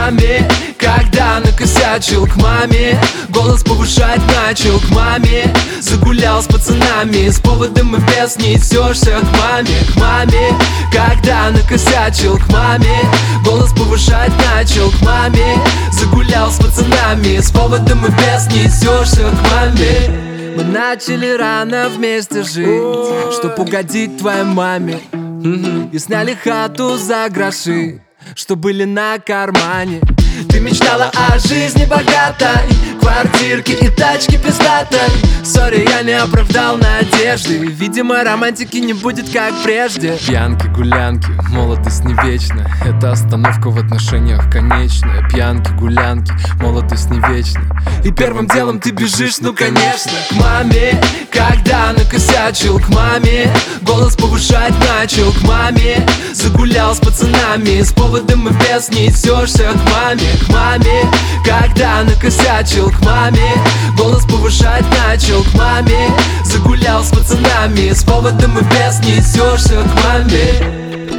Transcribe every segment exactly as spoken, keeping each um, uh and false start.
маме, когда накосячил к маме, голос повышать начал к маме, загулял с пацанами, с поводом и без несешься к маме, к маме, когда накосячил к маме, голос повышать начал к маме, загулял с пацанами, с поводом и без несешься к маме. Мы начали рано вместе жить, чтоб угодить твоей маме, и сняли хату за гроши, что были на кармане. Ты мечтала о жизни богатой, квартирке и тачке пиздатой. Сори, я не оправдал надежды, видимо, романтики не будет как прежде. Пьянки, гулянки, молодость не вечна, это остановка в отношениях конечная. Пьянки, гулянки, молодость не вечна, и первым делом ты бежишь, ну конечно, к маме, когда накосячил к маме, голос повышать начал к маме, загулял с пацанами, с поводом и без несешься к маме, к маме, когда накосячил к маме, голос повышать начал к маме, загулял с пацанами, с поводом и без несешься к маме.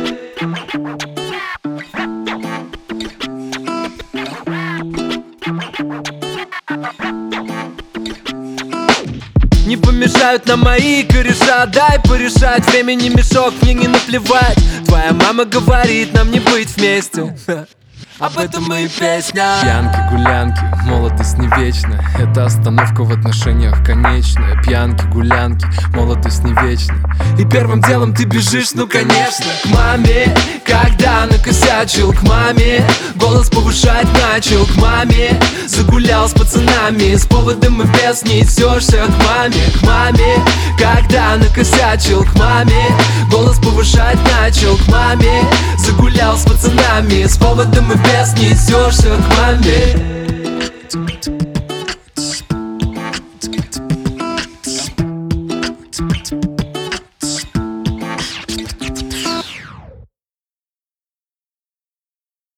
Не помешают нам мои кореша, дай порешать, времени мешок, мне не наплевать. Твоя мама говорит нам не быть вместе, об этом и песня. Пьянки, гулянки, молодость не вечна, это остановка в отношениях конечная. Пьянки, гулянки, молодость не вечна, и первым делом ты бежишь, ну конечно, к маме, когда накосячил к маме, голос повышать начал к маме, загулял с пацанами, с поводом и без несешься к маме, к маме, когда накосячил к маме, голос повышать начал к маме, загулял с пацанами, с поводом и без несешься к маме.